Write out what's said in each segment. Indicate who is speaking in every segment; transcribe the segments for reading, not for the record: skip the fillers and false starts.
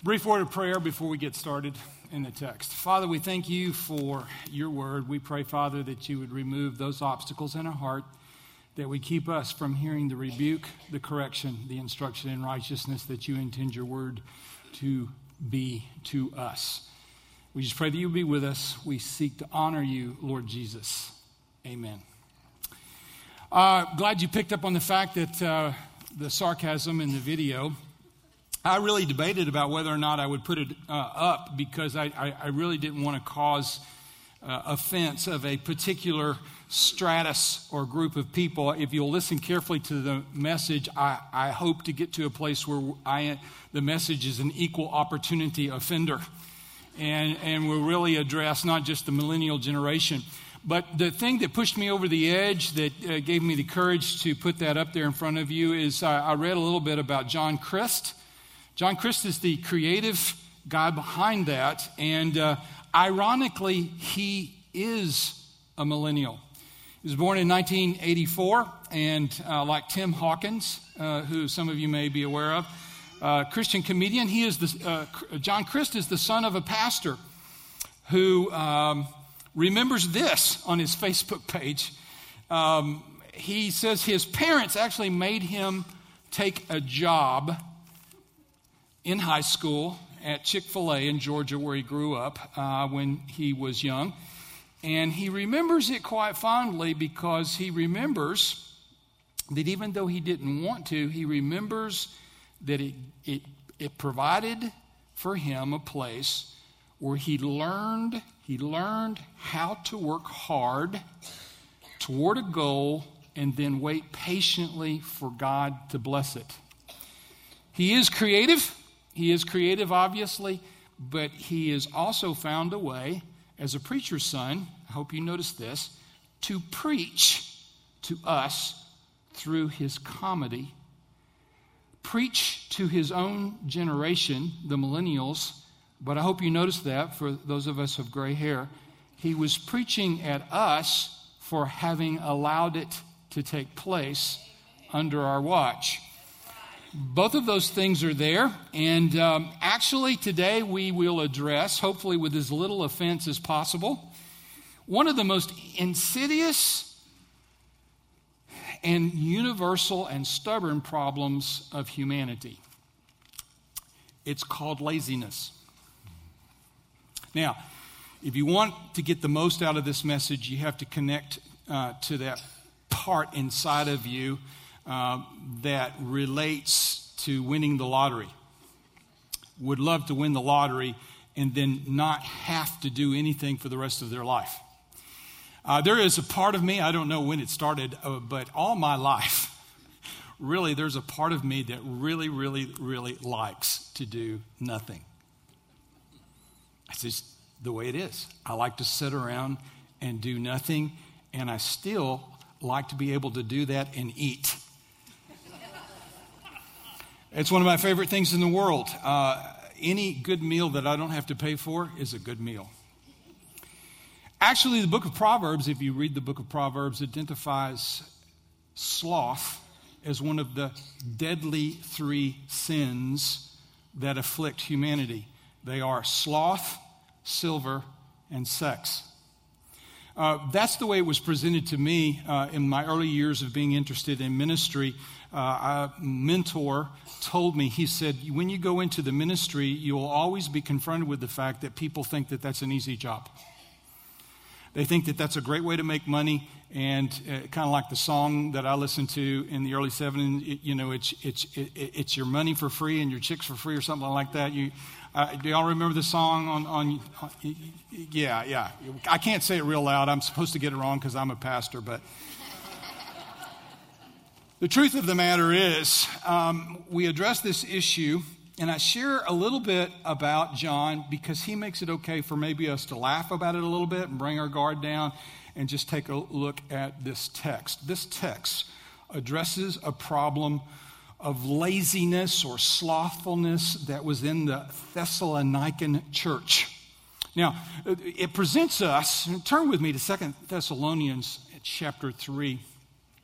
Speaker 1: Brief word of prayer before we get started in the text. Father, we thank you for your word. We pray, Father, that you would remove those obstacles in our heart that would keep us from hearing the rebuke, the correction, the instruction in righteousness that you intend your word to be to us. We just pray that you be with us. We seek to honor you, Lord Jesus. Amen. Glad you picked up on the fact that the sarcasm in the video. I really debated about whether or not I would put it up because I really didn't want to cause offense of a particular stratus or group of people. If you'll listen carefully to the message, I hope to get to a place where the message is an equal opportunity offender. And we'll really address not just the millennial generation. But the thing that pushed me over the edge, that gave me the courage to put that up there in front of you, is I read a little bit about John Crist. John Crist is the creative guy behind that, and ironically, he is a millennial. He was born in 1984, and like Tim Hawkins, who some of you may be aware of, Christian comedian, John Crist is the son of a pastor who remembers this on his Facebook page. He says his parents actually made him take a job in high school at Chick-fil-A in Georgia, where he grew up when he was young. And he remembers it quite fondly because he remembers that even though he didn't want to, he remembers that it provided for him a place where he learned how to work hard toward a goal and then wait patiently for God to bless it. He is creative. He is creative, obviously, but he has also found a way, as a preacher's son, I hope you notice this, to preach to us through his comedy, preach to his own generation, the millennials, but I hope you notice that for those of us of gray hair, he was preaching at us for having allowed it to take place under our watch. Both of those things are there, and actually today we will address, hopefully with as little offense as possible, one of the most insidious and universal and stubborn problems of humanity. It's called laziness. Now, if you want to get the most out of this message, you have to connect to that part inside of you that relates to winning the lottery. Would love to win the lottery and then not have to do anything for the rest of their life. There is a part of me, I don't know when it started, but all my life, really there's a part of me that really, really, really likes to do nothing. It's just the way it is. I like to sit around and do nothing, and I still like to be able to do that and eat. It's one of my favorite things in the world. Any good meal that I don't have to pay for is a good meal. Actually, the book of Proverbs, if you read the book of Proverbs, identifies sloth as one of the deadly 3 sins that afflict humanity. They are sloth, silver, and sex. That's the way it was presented to me in my early years of being interested in ministry. A mentor told me, he said, when you go into the ministry, you will always be confronted with the fact that people think that that's an easy job. They think that that's a great way to make money, and kind of like the song that I listened to in the early 70s, you know, it's your money for free and your chicks for free or something like that. Do y'all remember the song Yeah. I can't say it real loud. I'm supposed to get it wrong because I'm a pastor, but the truth of the matter is, we address this issue, and I share a little bit about John because he makes it okay for maybe us to laugh about it a little bit and bring our guard down and just take a look at this text. This text addresses a problem of laziness or slothfulness that was in the Thessalonican church. Now, it presents us, turn with me to 2 Thessalonians chapter 3.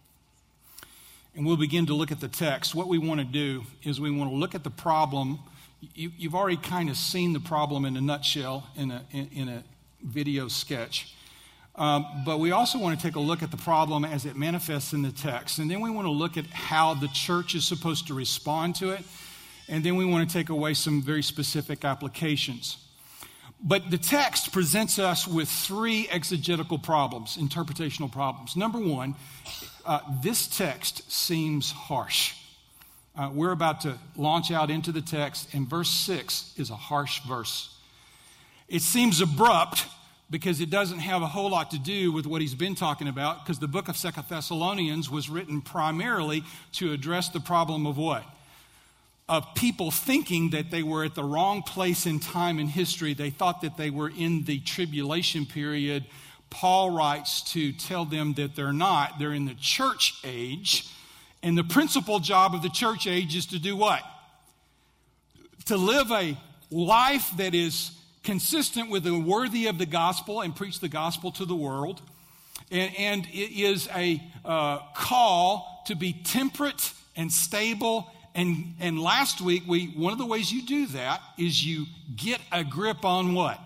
Speaker 1: And we'll begin to look at the text. What we want to do is we want to look at the problem you've already kind of seen the problem in a nutshell in a video sketch. But we also want to take a look at the problem as it manifests in the text. And then we want to look at how the church is supposed to respond to it. And then we want to take away some very specific applications. But the text presents us with three exegetical problems, interpretational problems. Number one, this text seems harsh. We're about to launch out into the text, and verse 6 is a harsh verse. It seems abrupt because it doesn't have a whole lot to do with what he's been talking about, because the book of 2 Thessalonians was written primarily to address the problem of what? Of people thinking that they were at the wrong place in time in history. They thought that they were in the tribulation period. Paul writes to tell them that they're not. They're in the church age. And the principal job of the church age is to do what? To live a life that is consistent with the worthy of the gospel and preach the gospel to the world. And it is a call to be temperate and stable. And last week, one of the ways you do that is you get a grip on what?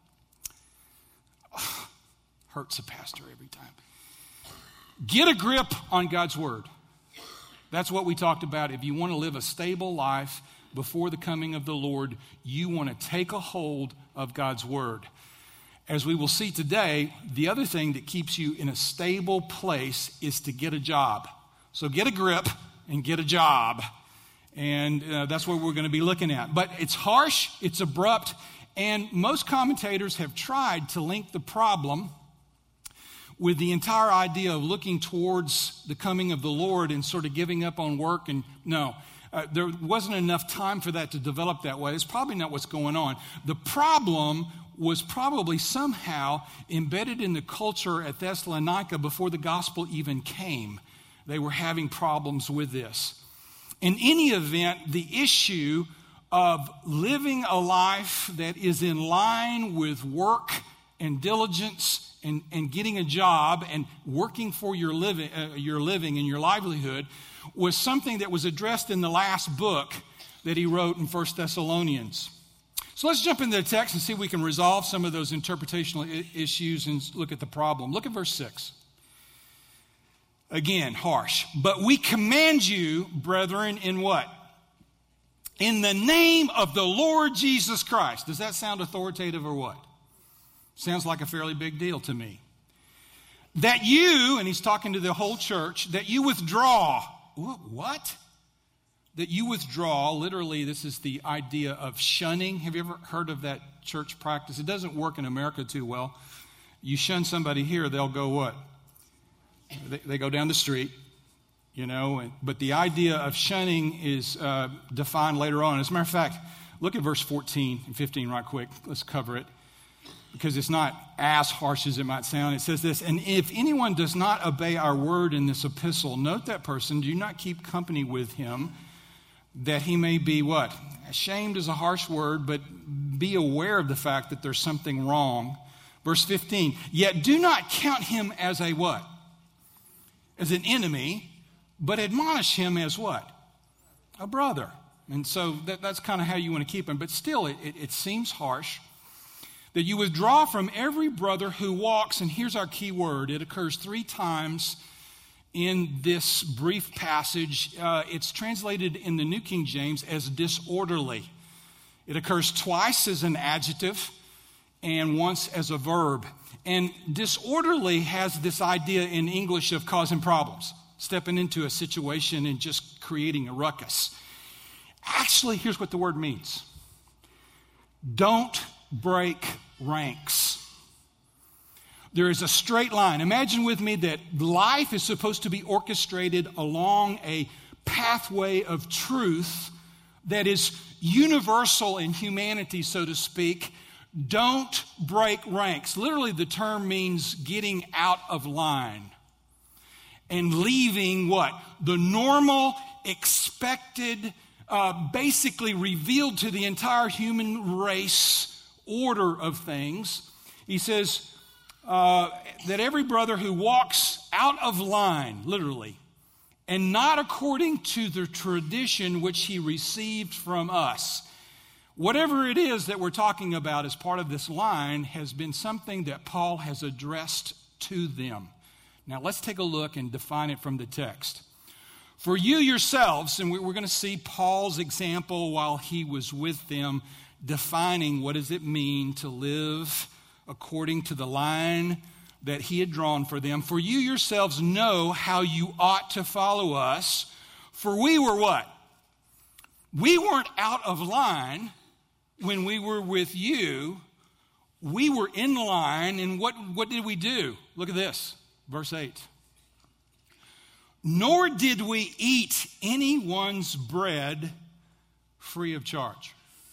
Speaker 1: Hurts a pastor every time. Get a grip on God's word. That's what we talked about. If you want to live a stable life before the coming of the Lord, you want to take a hold of God's word. As we will see today, the other thing that keeps you in a stable place is to get a job. So get a grip and get a job. And that's what we're going to be looking at. But it's harsh, it's abrupt, and most commentators have tried to link the problem with the entire idea of looking towards the coming of the Lord and sort of giving up on work. And no, there wasn't enough time for that to develop that way. It's probably not what's going on. The problem was probably somehow embedded in the culture at Thessalonica before the gospel even came. They were having problems with this. In any event, the issue of living a life that is in line with work and diligence and getting a job and working for your living and your livelihood was something that was addressed in the last book that he wrote in 1 Thessalonians. So let's jump into the text and see if we can resolve some of those interpretational issues and look at the problem. Look at verse 6. Again, harsh. But we command you, brethren, in what? In the name of the Lord Jesus Christ. Does that sound authoritative or what? Sounds like a fairly big deal to me. That you, and he's talking to the whole church, that you withdraw. What? That you withdraw, literally this is the idea of shunning. Have you ever heard of that church practice? It doesn't work in America too well. You shun somebody here, they'll go what? They go down the street, you know. But the idea of shunning is defined later on. As a matter of fact, look at verse 14 and 15 right quick. Let's cover it, because it's not as harsh as it might sound. It says this, and if anyone does not obey our word in this epistle, note that person, do not keep company with him, that he may be what? Ashamed is a harsh word, but be aware of the fact that there's something wrong. Verse 15, yet do not count him as a what? As an enemy, but admonish him as what? A brother. And so that's kind of how you want to keep him. But still, it seems harsh. That you withdraw from every brother who walks, and here's our key word. It occurs 3 times in this brief passage. It's translated in the New King James as disorderly. It occurs twice as an adjective and once as a verb. And disorderly has this idea in English of causing problems, stepping into a situation and just creating a ruckus. Actually, here's what the word means. Don't break ranks. There is a straight line. Imagine with me that life is supposed to be orchestrated along a pathway of truth that is universal in humanity, so to speak. Don't break ranks. Literally, the term means getting out of line and leaving what? The normal, expected, basically revealed to the entire human race order of things. He says that every brother who walks out of line, literally, and not according to the tradition which he received from us. Whatever it is that we're talking about as part of this line has been something that Paul has addressed to them. Now let's take a look and define it from the text. For you yourselves, and we're going to see Paul's example while he was with them, defining what does it mean to live according to the line that he had drawn for them. For you yourselves know how you ought to follow us. For we were what? We weren't out of line when we were with you. We were in line, and what did we do? Look at this, verse 8. Nor did we eat anyone's bread free of charge.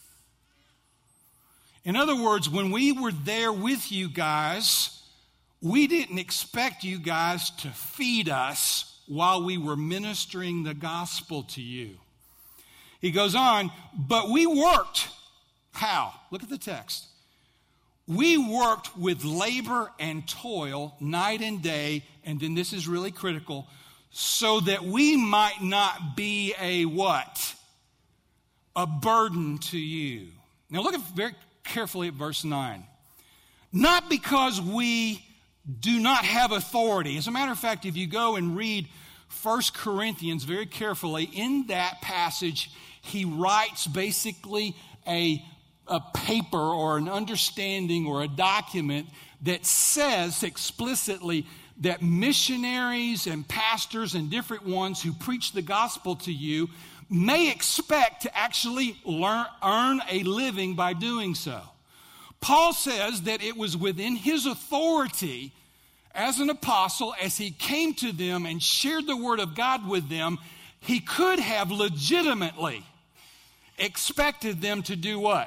Speaker 1: In other words, when we were there with you guys, we didn't expect you guys to feed us while we were ministering the gospel to you. He goes on, but we worked. How? Look at the text. We worked with labor and toil night and day, and then this is really critical, so that we might not be a what? A burden to you. Now look very carefully at verse 9. Not because we do not have authority. As a matter of fact, if you go and read 1 Corinthians very carefully, in that passage, he writes basically a paper or an understanding or a document that says explicitly that missionaries and pastors and different ones who preach the gospel to you may expect to actually earn a living by doing so. Paul says that it was within his authority as an apostle, as he came to them and shared the word of God with them, he could have legitimately expected them to do what?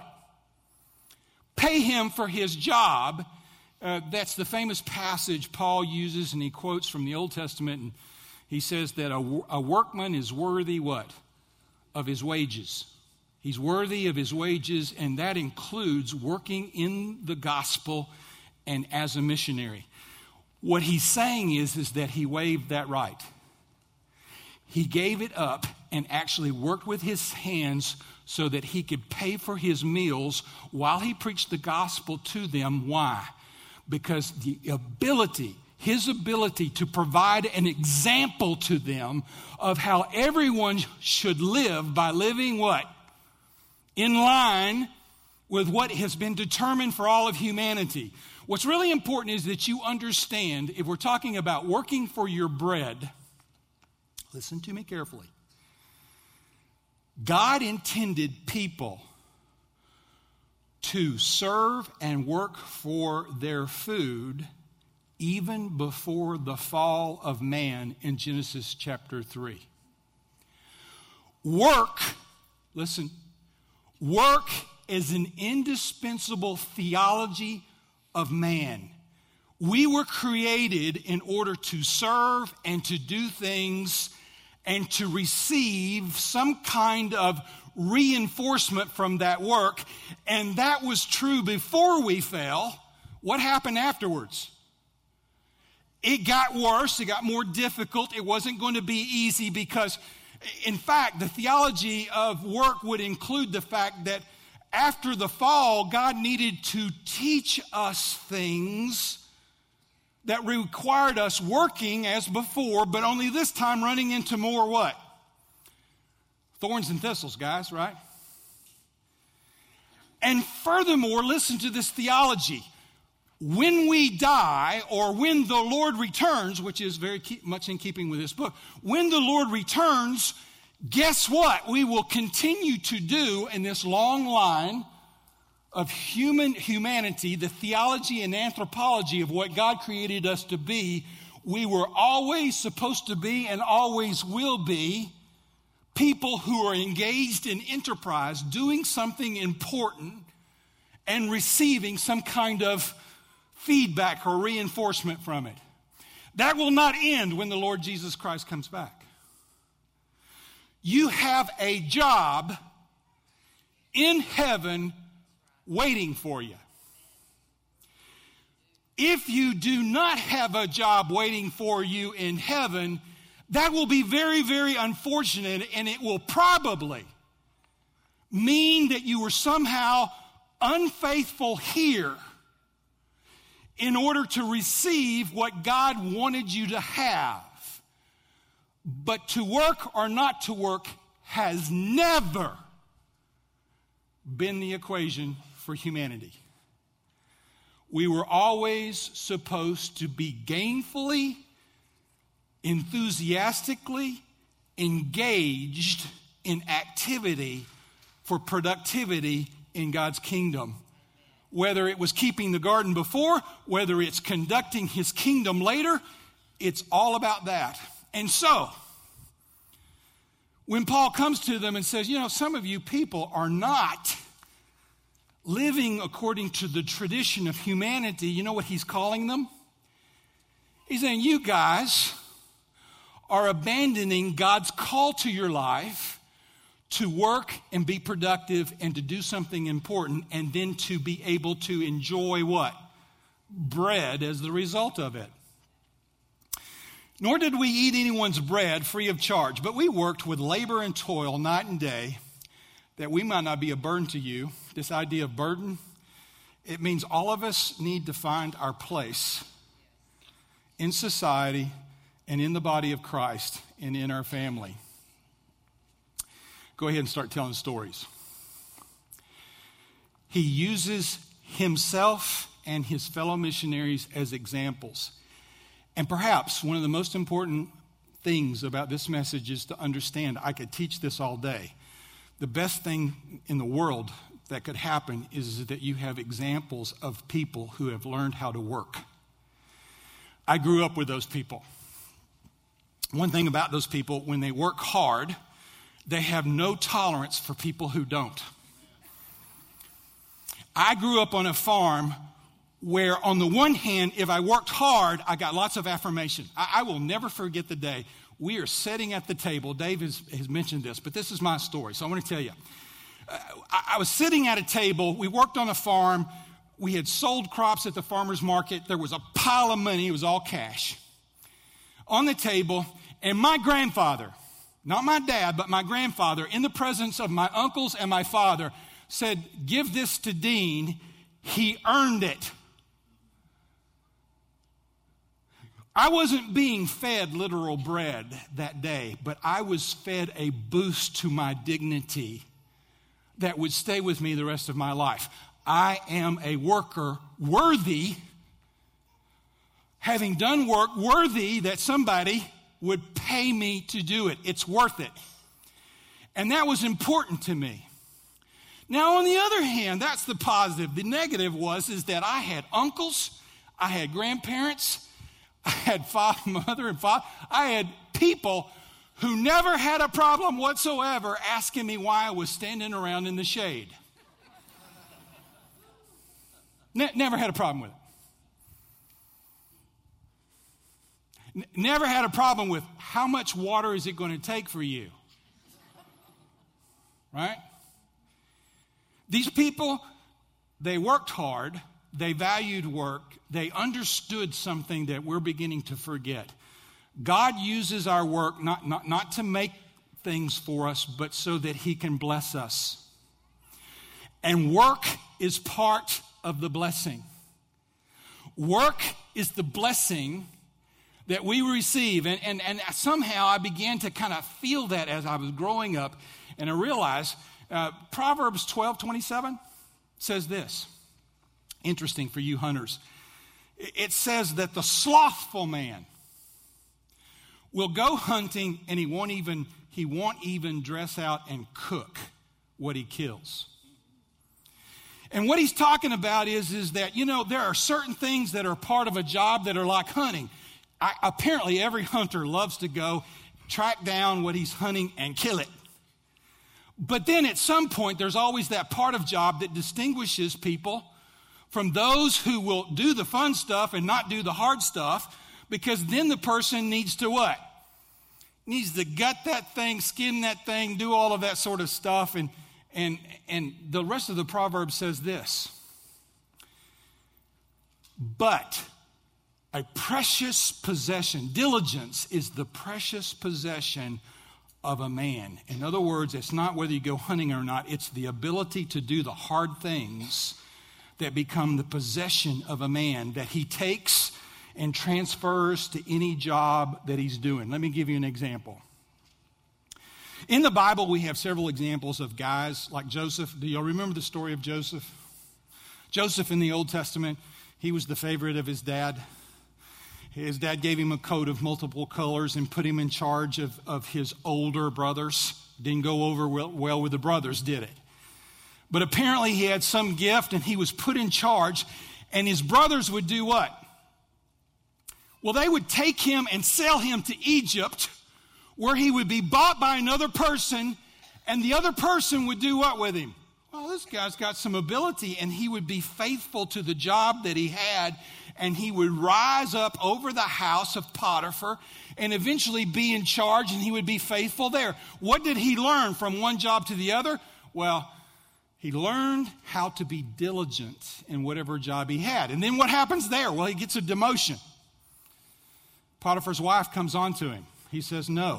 Speaker 1: Pay him for his job. That's the famous passage Paul uses, and he quotes from the Old Testament, and he says that a workman is worthy what? Of his wages. He's worthy of his wages, and that includes working in the gospel and as a missionary. What he's saying is that he waived that right. He gave it up and actually worked with his hands so that he could pay for his meals while he preached the gospel to them. Why? Because his ability to provide an example to them of how everyone should live by living what? In line with what has been determined for all of humanity. What's really important is that you understand, if we're talking about working for your bread, listen to me carefully. God intended people to serve and work for their food even before the fall of man in Genesis chapter 3. Work is an indispensable theology of man. We were created in order to serve and to do things and to receive some kind of reinforcement from that work. And that was true before we fell. What happened afterwards? It got worse. It got more difficult. It wasn't going to be easy because, in fact, the theology of work would include the fact that after the fall, God needed to teach us things that required us working as before, but only this time running into more what? Thorns and thistles, guys, right? And furthermore, listen to this theology. When we die, or when the Lord returns, which is very much in keeping with this book, when the Lord returns, guess what? We will continue to do in this long line of humanity, the theology and anthropology of what God created us to be. We were always supposed to be and always will be people who are engaged in enterprise, doing something important and receiving some kind of feedback or reinforcement from it. That will not end when the Lord Jesus Christ comes back. You have a job in heaven waiting for you. If you do not have a job waiting for you in heaven, that will be very, very unfortunate, and it will probably mean that you were somehow unfaithful here in order to receive what God wanted you to have. But to work or not to work has never been the equation for humanity. We were always supposed to be gainfully, enthusiastically engaged in activity for productivity in God's kingdom. Whether it was keeping the garden before, whether it's conducting his kingdom later, it's all about that. And so, when Paul comes to them and says, some of you people are not living according to the tradition of humanity, you know what he's calling them? He's saying, you guys are abandoning God's call to your life to work and be productive and to do something important and then to be able to enjoy what? Bread as the result of it. Nor did we eat anyone's bread free of charge, but we worked with labor and toil night and day that we might not be a burden to you. This idea of burden, it means all of us need to find our place in society and in the body of Christ and in our family. Go ahead and start telling stories. He uses himself and his fellow missionaries as examples. And perhaps one of the most important things about this message is to understand, I could teach this all day. The best thing in the world that could happen is that you have examples of people who have learned how to work. I grew up with those people. One thing about those people, when they work hard, they have no tolerance for people who don't. I grew up on a farm where on the one hand, if I worked hard, I got lots of affirmation. I will never forget the day. We are sitting at the table. Dave has mentioned this, but this is my story, so I want to tell you. I was sitting at a table. We worked on a farm. We had sold crops at the farmer's market. There was a pile of money. It was all cash on the table. And my grandfather, not my dad, but my grandfather, in the presence of my uncles and my father, said, "Give this to Dean. He earned it." I wasn't being fed literal bread that day, but I was fed a boost to my dignity that would stay with me the rest of my life. I am a worker worthy, having done work worthy that somebody would pay me to do it. It's worth it. And that was important to me. Now, on the other hand, that's the positive. The negative is that I had uncles, I had grandparents, I had mother and father. I had people who never had a problem whatsoever asking me why I was standing around in the shade. Never had a problem with it. Never had a problem with how much water is it going to take for you. Right? These people, they worked hard. They valued work. They understood something that we're beginning to forget. God uses our work not to make things for us, but so that he can bless us. And work is part of the blessing. Work is the blessing that we receive. And somehow I began to kind of feel that as I was growing up. And I realized Proverbs 12:27 says this. Interesting for you hunters. It says that the slothful man will go hunting and he won't even dress out and cook what he kills. And what he's talking about is that, there are certain things that are part of a job that are like hunting. Apparently every hunter loves to go track down what he's hunting and kill it. But then at some point, there's always that part of job that distinguishes people from those who will do the fun stuff and not do the hard stuff, because then the person needs to what? Needs to gut that thing, skin that thing, do all of that sort of stuff. And the rest of the proverb says this. But a precious possession, diligence is the precious possession of a man. In other words, it's not whether you go hunting or not, it's the ability to do the hard things that become the possession of a man that he takes and transfers to any job that he's doing. Let me give you an example. In the Bible, we have several examples of guys like Joseph. Do y'all remember the story of Joseph? Joseph in the Old Testament, he was the favorite of his dad. His dad gave him a coat of multiple colors and put him in charge of his older brothers. Didn't go over well with the brothers, did it? But apparently he had some gift and he was put in charge, and his brothers would do what? Well, they would take him and sell him to Egypt, where he would be bought by another person, and the other person would do what with him? Well, this guy's got some ability, and he would be faithful to the job that he had, and he would rise up over the house of Potiphar and eventually be in charge, and he would be faithful there. What did he learn from one job to the other? Well, he learned how to be diligent in whatever job he had. And then what happens there? Well, he gets a demotion. Potiphar's wife comes on to him. He says no.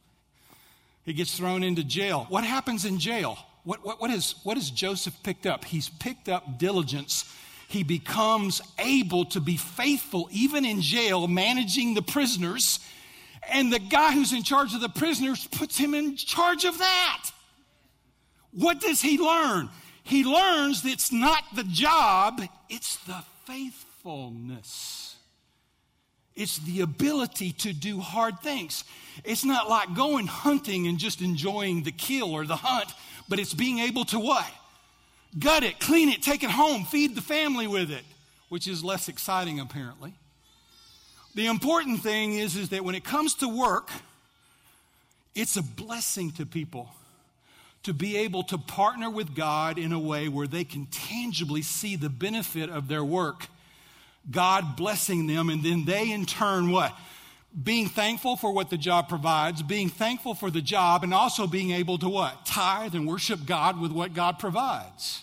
Speaker 1: He gets thrown into jail. What happens in jail? What has Joseph picked up? He's picked up diligence. He becomes able to be faithful even in jail, managing the prisoners. And the guy who's in charge of the prisoners puts him in charge of that. What does he learn? He learns that it's not the job, it's the faithfulness. It's the ability to do hard things. It's not like going hunting and just enjoying the kill or the hunt, but it's being able to what? Gut it, clean it, take it home, feed the family with it, which is less exciting apparently. The important thing is that when it comes to work, it's a blessing to people to be able to partner with God in a way where they can tangibly see the benefit of their work, God blessing them, and then they in turn what? Being thankful for what the job provides, being thankful for the job, and also being able to what? Tithe and worship God with what God provides.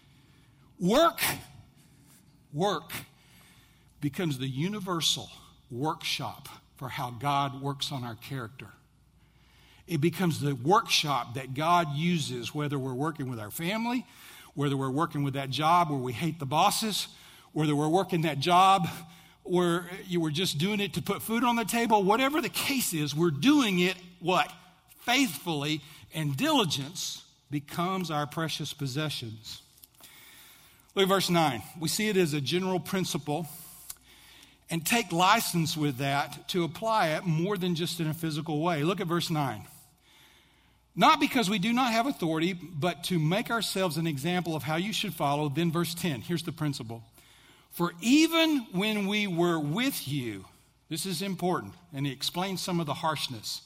Speaker 1: Work becomes the universal workshop for how God works on our character. It becomes the workshop that God uses, whether we're working with our family, whether we're working with that job where we hate the bosses, whether we're working that job where you were just doing it to put food on the table, whatever the case is, we're doing it, what? Faithfully, and diligence becomes our precious possessions. Look at verse 9. We see it as a general principle and take license with that to apply it more than just in a physical way. Look at verse 9. Not because we do not have authority, but to make ourselves an example of how you should follow. Then verse 10, here's the principle. For even when we were with you, this is important, and he explains some of the harshness.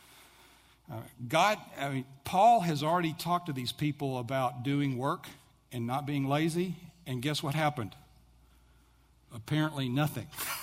Speaker 1: Paul has already talked to these people about doing work and not being lazy, and guess what happened? Apparently nothing.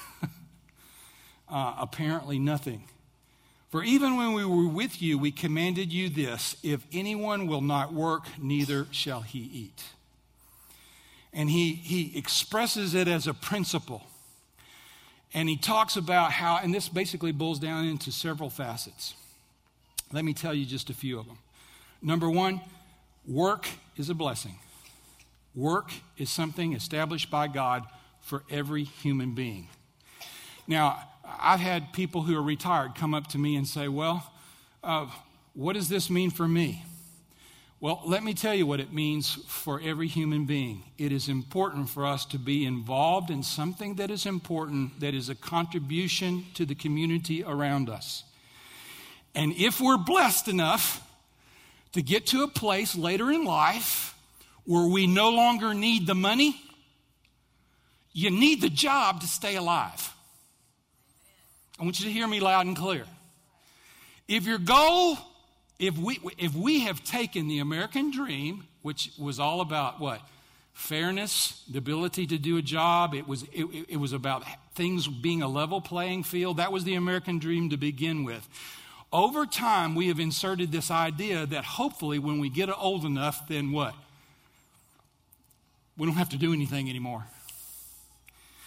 Speaker 1: Apparently nothing. For even when we were with you, we commanded you this: if anyone will not work, neither shall he eat. And he expresses it as a principle. And he talks about how, and this basically boils down into several facets. Let me tell you just a few of them. Number one, work is a blessing. Work is something established by God for every human being. Now, I've had people who are retired come up to me and say, well, what does this mean for me? Well, let me tell you what it means for every human being. It is important for us to be involved in something that is important, that is a contribution to the community around us. And if we're blessed enough to get to a place later in life where we no longer need the money, you need the job to stay alive. I want you to hear me loud and clear. If your goal, if we have taken the American dream, which was all about what? Fairness, the ability to do a job. It was about things being a level playing field. That was the American dream to begin with. Over time, we have inserted this idea that hopefully when we get old enough, then what? We don't have to do anything anymore.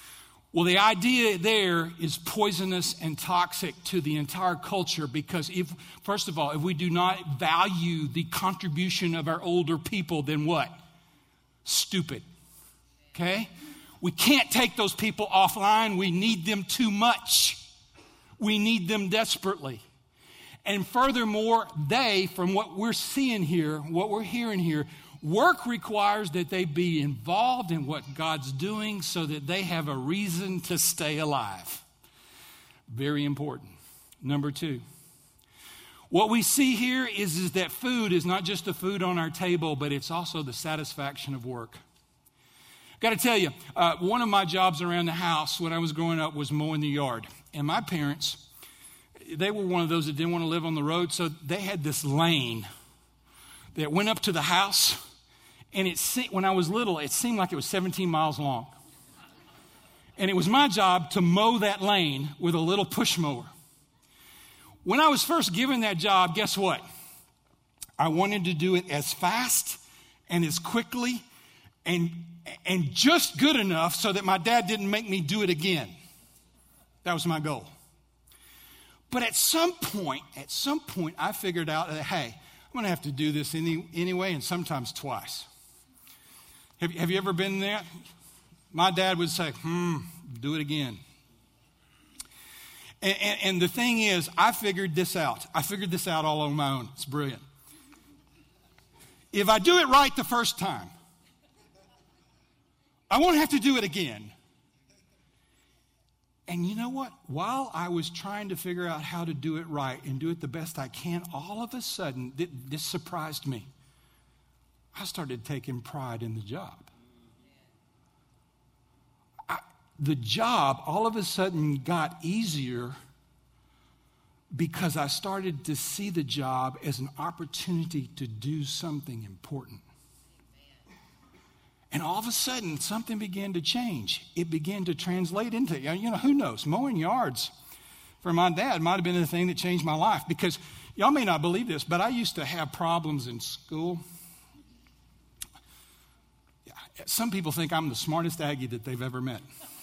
Speaker 1: Well, the idea there is poisonous and toxic to the entire culture because first of all, if we do not value the contribution of our older people, then what? Stupid. Okay? We can't take those people offline. We need them too much. We need them desperately. And furthermore, from what we're seeing here, what we're hearing here, work requires that they be involved in what God's doing so that they have a reason to stay alive. Very important. Number 2. What we see here is that food is not just the food on our table, but it's also the satisfaction of work. Got to tell you, one of my jobs around the house when I was growing up was mowing the yard. And my parents, they were one of those that didn't want to live on the road, so they had this lane that went up to the house. And when I was little, it seemed like it was 17 miles long. And it was my job to mow that lane with a little push mower. When I was first given that job, guess what? I wanted to do it as fast and as quickly and just good enough so that my dad didn't make me do it again. That was my goal. But at some point, I figured out that, hey, I'm going to have to do this anyway, and sometimes twice. Have you ever been there? My dad would say, do it again. And the thing is, I figured this out. I figured this out all on my own. It's brilliant. If I do it right the first time, I won't have to do it again. And you know what? While I was trying to figure out how to do it right and do it the best I can, all of a sudden, this surprised me. I started taking pride in the job. The job all of a sudden got easier because I started to see the job as an opportunity to do something important. And all of a sudden, something began to change. It began to translate into, who knows, mowing yards for my dad might have been the thing that changed my life. Because y'all may not believe this, but I used to have problems in school. Some people think I'm the smartest Aggie that they've ever met.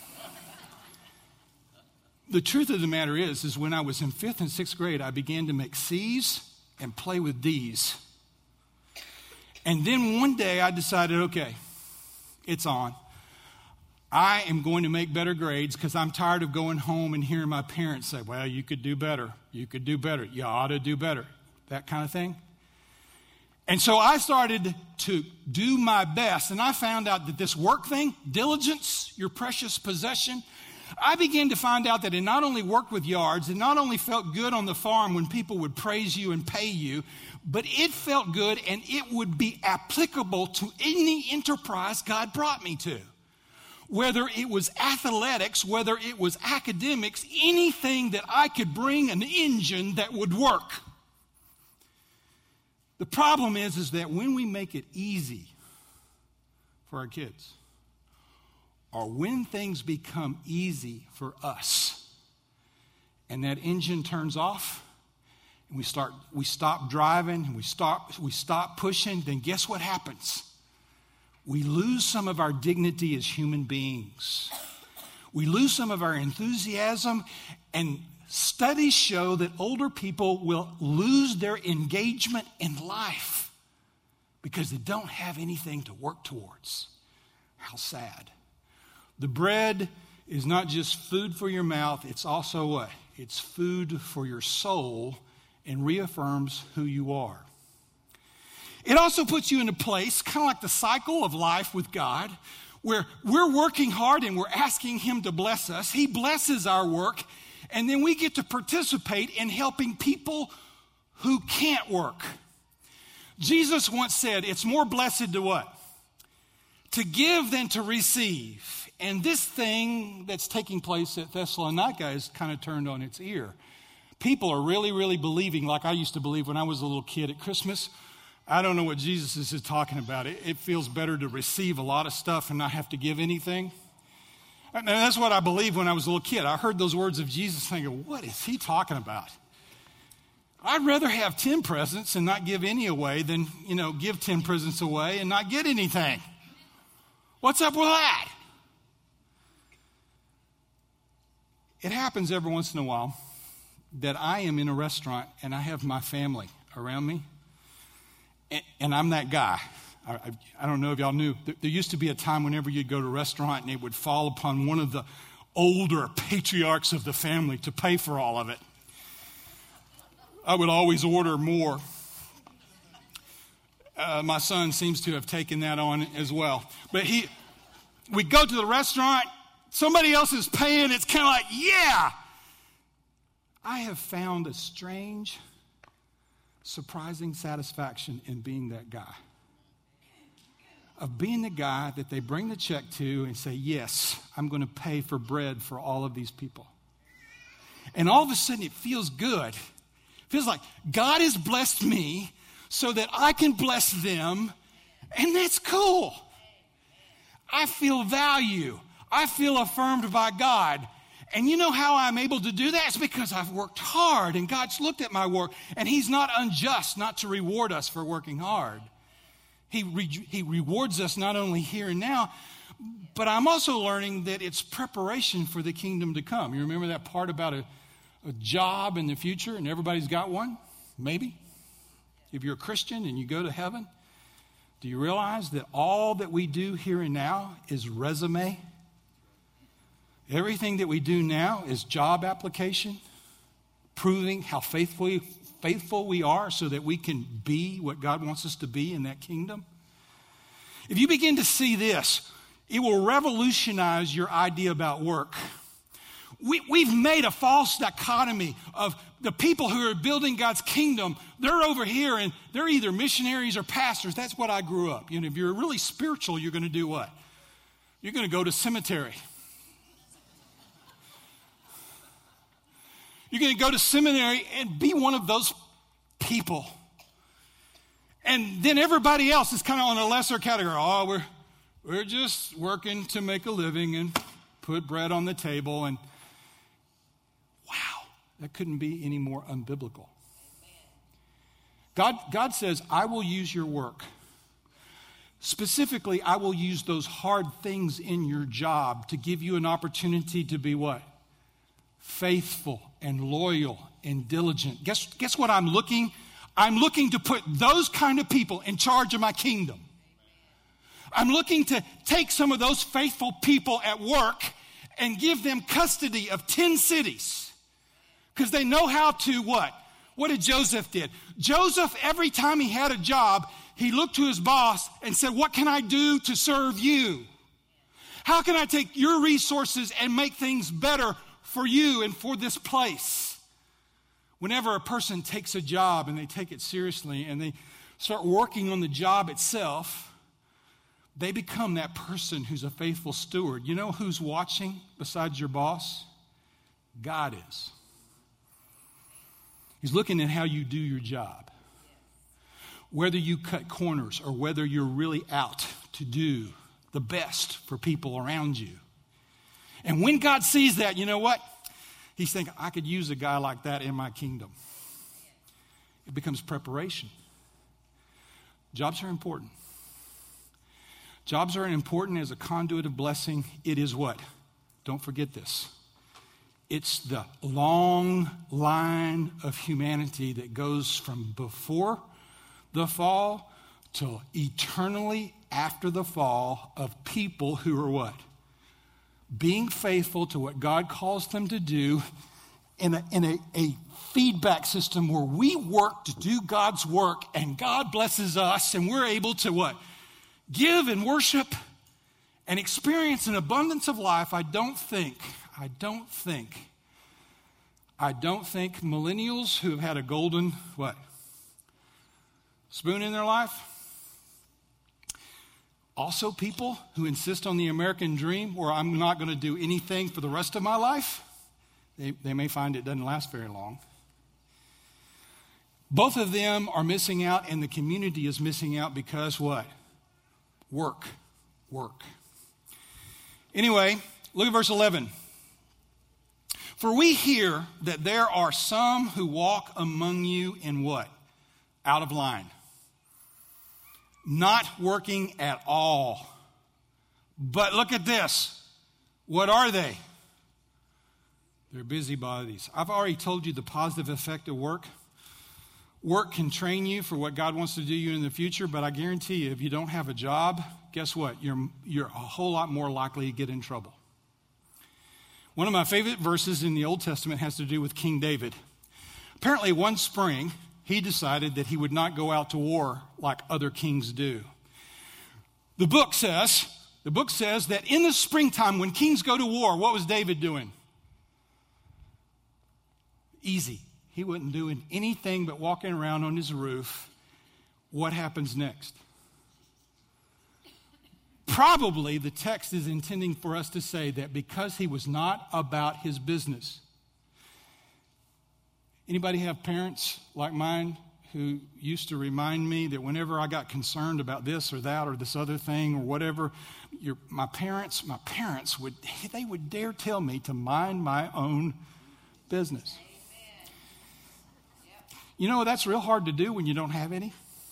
Speaker 1: The truth of the matter is when I was in 5th and 6th grade, I began to make C's and play with D's. And then one day I decided, okay, it's on. I am going to make better grades because I'm tired of going home and hearing my parents say, well, you could do better. You could do better. You ought to do better. That kind of thing. And so I started to do my best. And I found out that this work thing, diligence, your precious possession, I began to find out that it not only worked with yards, it not only felt good on the farm when people would praise you and pay you, but it felt good and it would be applicable to any enterprise God brought me to. Whether it was athletics, whether it was academics, anything that I could bring an engine that would work. The problem is that when we make it easy for our kids, or when things become easy for us, and that engine turns off, and we stop driving, and we stop pushing, then guess what happens? We lose some of our dignity as human beings. We lose some of our enthusiasm, and studies show that older people will lose their engagement in life because they don't have anything to work towards. How sad. The bread is not just food for your mouth, it's also what? It's food for your soul and reaffirms who you are. It also puts you in a place, kind of like the cycle of life with God, where we're working hard and we're asking Him to bless us. He blesses our work, and then we get to participate in helping people who can't work. Jesus once said, it's more blessed to what? To give than to receive. And this thing that's taking place at Thessalonica is kind of turned on its ear. People are really, really believing like I used to believe when I was a little kid at Christmas. I don't know what Jesus is talking about. It feels better to receive a lot of stuff and not have to give anything. And that's what I believed when I was a little kid. I heard those words of Jesus thinking, what is he talking about? I'd rather have 10 presents and not give any away than, give 10 presents away and not get anything. What's up with that? It happens every once in a while that I am in a restaurant and I have my family around me, and I'm that guy. I don't know if y'all knew. There used to be a time whenever you'd go to a restaurant and it would fall upon one of the older patriarchs of the family to pay for all of it. I would always order more. My son seems to have taken that on as well. But we go to the restaurant, somebody else is paying, it's kind of like, yeah. I have found a strange, surprising satisfaction in being that guy. Of being the guy that they bring the check to and say, yes, I'm going to pay for bread for all of these people. And all of a sudden it feels good. It feels like God has blessed me so that I can bless them, and that's cool. I feel value. I feel affirmed by God. And you know how I'm able to do that? It's because I've worked hard, and God's looked at my work, and He's not unjust not to reward us for working hard. He rewards us not only here and now, but I'm also learning that it's preparation for the kingdom to come. You remember that part about a job in the future, and everybody's got one? Maybe. If you're a Christian and you go to heaven, do you realize that all that we do here and now is resume? Everything that we do now is job application, proving how faithful we are so that we can be what God wants us to be in that kingdom. If you begin to see this, it will revolutionize your idea about work. We've made a false dichotomy of the people who are building God's kingdom. They're over here and they're either missionaries or pastors. That's what I grew up. You know, if you're really spiritual, you're going to do what? You're going to go to seminary. You're going to go to seminary and be one of those people. And then everybody else is kind of on a lesser category. Oh, we're just working to make a living and put bread on the table. And wow, that couldn't be any more unbiblical. God says, I will use your work. Specifically, I will use those hard things in your job to give you an opportunity to be what? Faithful and loyal and diligent. Guess what I'm looking? I'm looking to put those kind of people in charge of my kingdom. I'm looking to take some of those faithful people at work and give them custody of 10 cities. Because they know how to what? What did Joseph did? Joseph, every time he had a job, he looked to his boss and said, what can I do to serve you? How can I take your resources and make things better for you and for this place? Whenever a person takes a job and they take it seriously and they start working on the job itself, they become that person who's a faithful steward. You know who's watching besides your boss? God is. He's looking at how you do your job. Whether you cut corners or whether you're really out to do the best for people around you. And when God sees that, you know what? He's thinking, I could use a guy like that in my kingdom. It becomes preparation. Jobs are important. Jobs are important as a conduit of blessing. It is what? Don't forget this. It's the long line of humanity that goes from before the fall to eternally after the fall of people who are what? Being faithful to what God calls them to do in a feedback system where we work to do God's work and God blesses us and we're able to what? Give and worship and experience an abundance of life. I don't think millennials who have had a golden what? Spoon in their life. Also people who insist on the American dream where I'm not going to do anything for the rest of my life. They may find it doesn't last very long. Both of them are missing out and the community is missing out because what? Work. Anyway, look at verse 11. For we hear that there are some who walk among you in what? Out of line. Not working at all. But look at this. What are they? They're busybodies. I've already told you the positive effect of work. Work can train you for what God wants to do you in the future, but I guarantee you, if you don't have a job, guess what? You're a whole lot more likely to get in trouble. One of my favorite verses in the Old Testament has to do with King David. Apparently, one spring, he decided that he would not go out to war like other kings do. The book says that in the springtime, when kings go to war, what was David doing? Easy. He wasn't doing anything but walking around on his roof. What happens next? Probably the text is intending for us to say that because he was not about his business. Anybody have parents like mine who used to remind me that whenever I got concerned about this or that or this other thing or whatever, my parents would dare tell me to mind my own business. You know, that's real hard to do when you don't have any.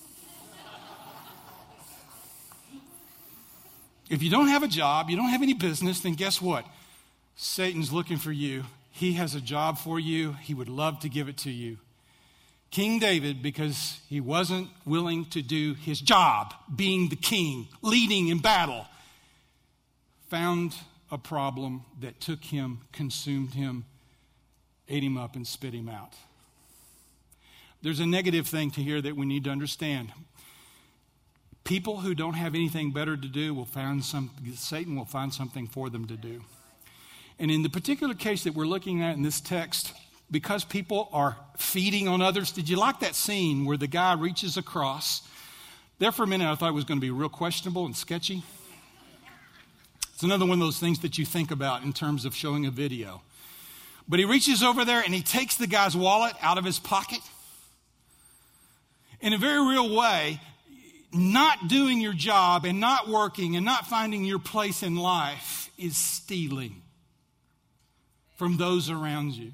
Speaker 1: If you don't have a job, you don't have any business, then guess what? Satan's looking for you. He has a job for you. He would love to give it to you. King David, because he wasn't willing to do his job, being the king, leading in battle, found a problem that took him, consumed him, ate him up, and spit him out. There's a negative thing to here that we need to understand. People who don't have anything better to do Satan will find something for them to do. And in the particular case that we're looking at in this text, because people are feeding on others, did you like that scene where the guy reaches across? There for a minute I thought it was going to be real questionable and sketchy. It's another one of those things that you think about in terms of showing a video. But he reaches over there and he takes the guy's wallet out of his pocket. In a very real way, not doing your job and not working and not finding your place in life is stealing from those around you.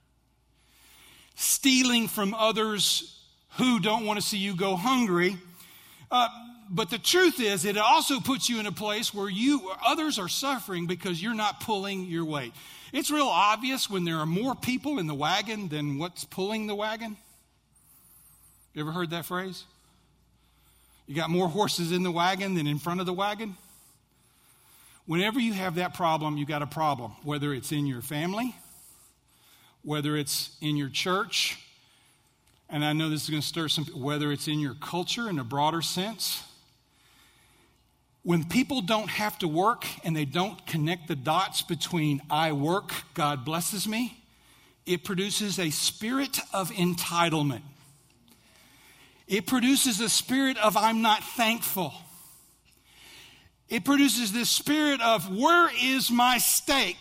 Speaker 1: Stealing from others who don't want to see you go hungry. But the truth is, it also puts you in a place where others are suffering because you're not pulling your weight. It's real obvious when there are more people in the wagon than what's pulling the wagon. You ever heard that phrase? You got more horses in the wagon than in front of the wagon? Whenever you have that problem, you got a problem. Whether it's in your family, whether it's in your church, and I know this is going to stir whether it's in your culture in a broader sense. When people don't have to work and they don't connect the dots between I work, God blesses me, it produces a spirit of entitlement. It produces a spirit of I'm not thankful. It produces this spirit of where is my steak?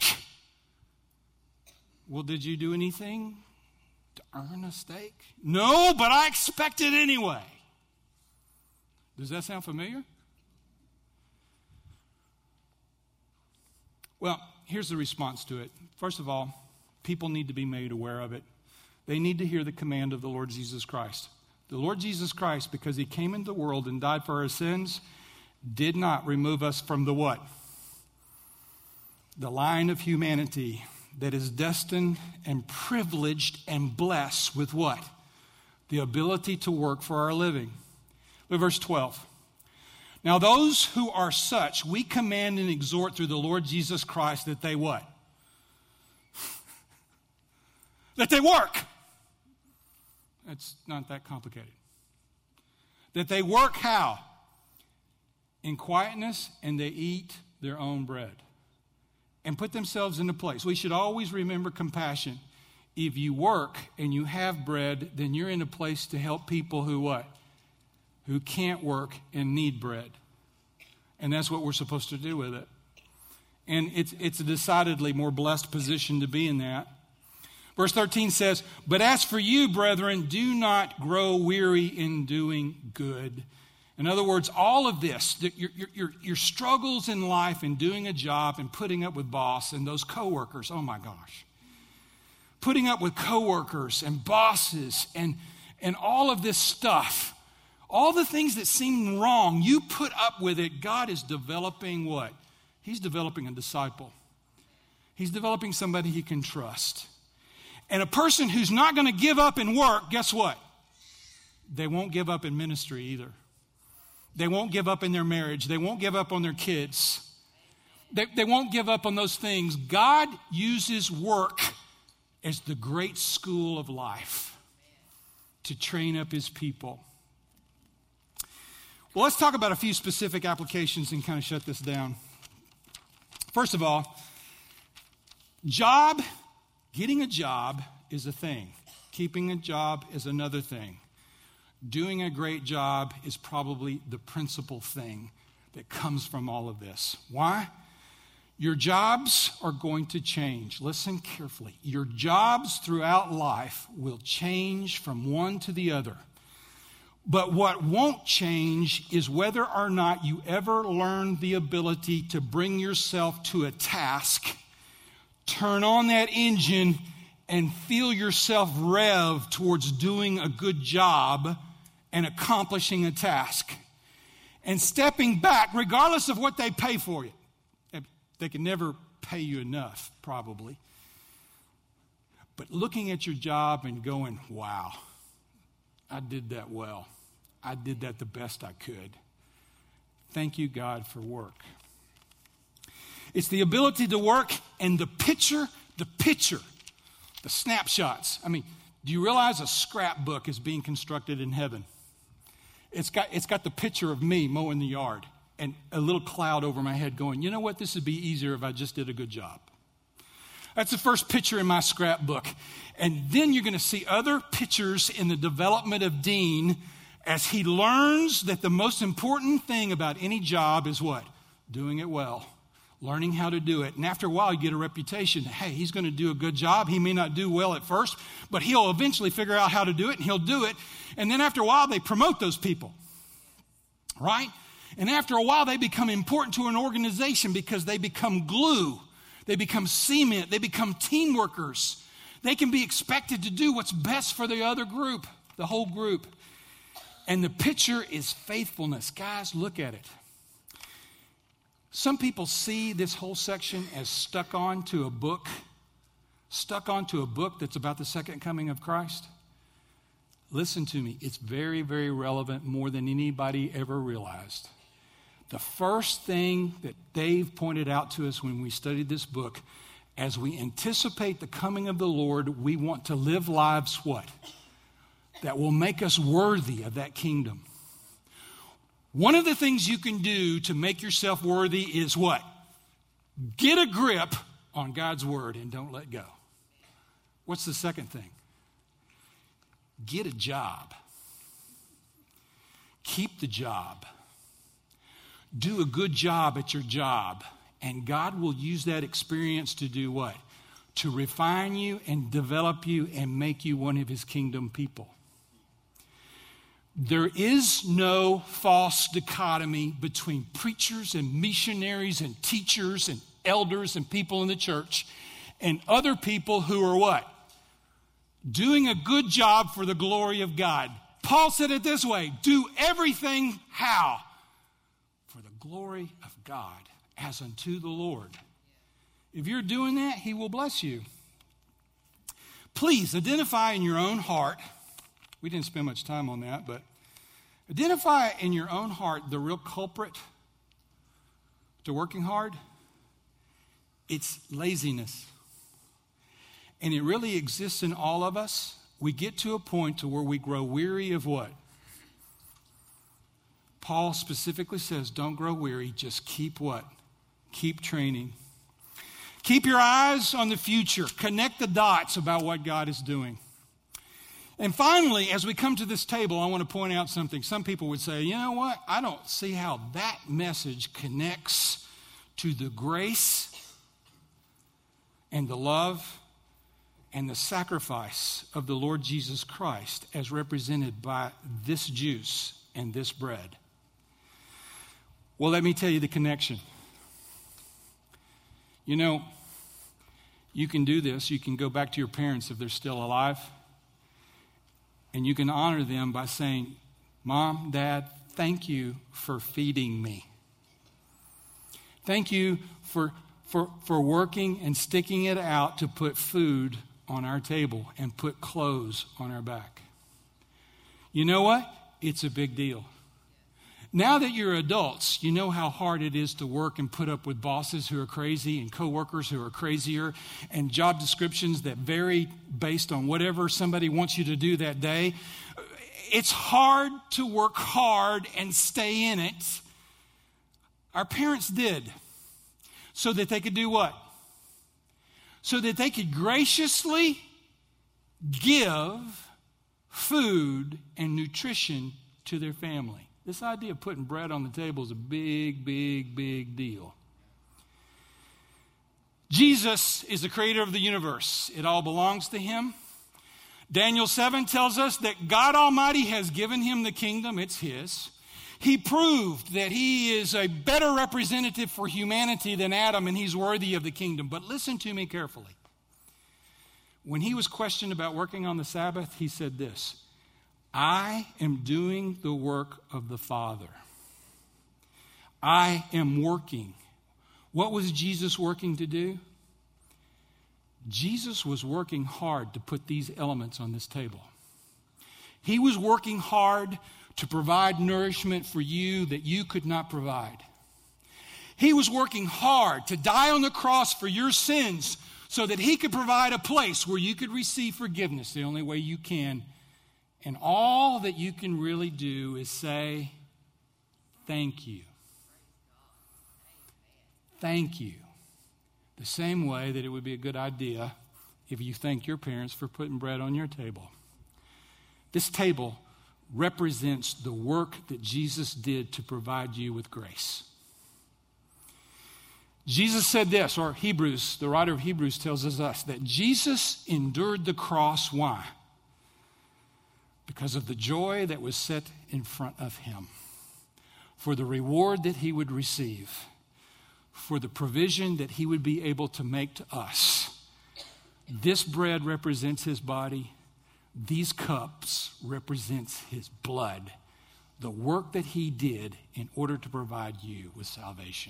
Speaker 1: Well, did you do anything to earn a steak? No, but I expect it anyway. Does that sound familiar? Well, here's the response to it. First of all, people need to be made aware of it. They need to hear the command of the Lord Jesus Christ. The Lord Jesus Christ, because he came into the world and died for our sins, did not remove us from the what? The line of humanity that is destined and privileged and blessed with what? The ability to work for our living. Look at verse 12. Now those who are such, we command and exhort through the Lord Jesus Christ that they what? That they work. It's not that complicated. That they work how? In quietness, and they eat their own bread. And put themselves in a place. We should always remember compassion. If you work and you have bread, then you're in a place to help people who what? Who can't work and need bread. And that's what we're supposed to do with it. And it's a decidedly more blessed position to be in that. Verse 13 says, but as for you, brethren, do not grow weary in doing good. In other words, all of this, your struggles in life and doing a job and putting up with boss and those coworkers, oh my gosh. Putting up with coworkers and bosses and all of this stuff, all the things that seem wrong, you put up with it. God is developing what? He's developing a disciple. He's developing somebody he can trust. And a person who's not going to give up in work, guess what? They won't give up in ministry either. They won't give up in their marriage. They won't give up on their kids. They won't give up on those things. God uses work as the great school of life to train up his people. Well, let's talk about a few specific applications and kind of shut this down. First of all, getting a job is a thing. Keeping a job is another thing. Doing a great job is probably the principal thing that comes from all of this. Why? Your jobs are going to change. Listen carefully. Your jobs throughout life will change from one to the other. But what won't change is whether or not you ever learn the ability to bring yourself to a task, turn on that engine, and feel yourself rev towards doing a good job and accomplishing a task. And stepping back, regardless of what they pay for you. They can never pay you enough, probably. But looking at your job and going, wow, I did that well. I did that the best I could. Thank you, God, for work. It's the ability to work and the picture, the snapshots. I mean, do you realize a scrapbook is being constructed in heaven? It's got the picture of me mowing the yard and a little cloud over my head going, you know what, this would be easier if I just did a good job. That's the first picture in my scrapbook. And then you're going to see other pictures in the development of Dean as he learns that the most important thing about any job is what? Doing it well. Learning how to do it. And after a while, you get a reputation. Hey, he's going to do a good job. He may not do well at first, but he'll eventually figure out how to do it, and he'll do it. And then after a while, they promote those people. Right? And after a while, they become important to an organization because they become glue. They become cement. They become team workers. They can be expected to do what's best for the other group, the whole group. And the picture is faithfulness. Guys, look at it. Some people see this whole section as stuck onto a book that's about the second coming of Christ. Listen to me. It's very, very relevant, more than anybody ever realized. The first thing that Dave pointed out to us when we studied this book, as we anticipate the coming of the Lord, we want to live lives what? That will make us worthy of that kingdom. One of the things you can do to make yourself worthy is what? Get a grip on God's word and don't let go. What's the second thing? Get a job. Keep the job. Do a good job at your job. And God will use that experience to do what? To refine you and develop you and make you one of his kingdom people. There is no false dichotomy between preachers and missionaries and teachers and elders and people in the church and other people who are what? Doing a good job for the glory of God. Paul said it this way, do everything how? For the glory of God, as unto the Lord. If you're doing that, he will bless you. Please identify in your own heart. We didn't spend much time on that, but identify in your own heart the real culprit to working hard. It's laziness. And it really exists in all of us. We get to a point to where we grow weary of what? Paul specifically says, don't grow weary, just keep what? Keep training. Keep your eyes on the future. Connect the dots about what God is doing. And finally, as we come to this table, I want to point out something. Some people would say, you know what? I don't see how that message connects to the grace and the love and the sacrifice of the Lord Jesus Christ as represented by this juice and this bread. Well, let me tell you the connection. You know, you can do this. You can go back to your parents if they're still alive. And you can honor them by saying, Mom, Dad, thank you for feeding me. Thank you for for working and sticking it out to put food on our table and put clothes on our back. You know what? It's a big deal. Now that you're adults, you know how hard it is to work and put up with bosses who are crazy and coworkers who are crazier and job descriptions that vary based on whatever somebody wants you to do that day. It's hard to work hard and stay in it. Our parents did so that they could do what? So that they could graciously give food and nutrition to their family. This idea of putting bread on the table is a big, big, big deal. Jesus is the creator of the universe. It all belongs to him. Daniel 7 tells us that God Almighty has given him the kingdom. It's his. He proved that he is a better representative for humanity than Adam, and he's worthy of the kingdom. But listen to me carefully. When he was questioned about working on the Sabbath, he said this: I am doing the work of the Father. I am working. What was Jesus working to do? Jesus was working hard to put these elements on this table. He was working hard to provide nourishment for you that you could not provide. He was working hard to die on the cross for your sins so that he could provide a place where you could receive forgiveness the only way you can. And all that you can really do is say, thank you. Thank you. The same way that it would be a good idea if you thank your parents for putting bread on your table. This table represents the work that Jesus did to provide you with grace. Jesus said this, or Hebrews, the writer of Hebrews tells us that Jesus endured the cross. Why? Because of the joy that was set in front of him, for the reward that he would receive, for the provision that he would be able to make to us. This bread represents his body. These cups represents his blood, the work that he did in order to provide you with salvation.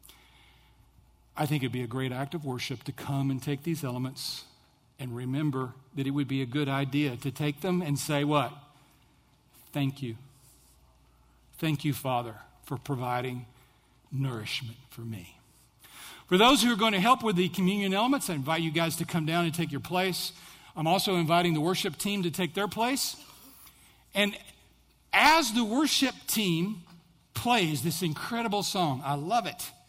Speaker 1: I think it'd be a great act of worship to come and take these elements and remember that it would be a good idea to take them and say what? Thank you. Thank you, Father, for providing nourishment for me. For those who are going to help with the communion elements, I invite you guys to come down and take your place. I'm also inviting the worship team to take their place. And as the worship team plays this incredible song, I love it.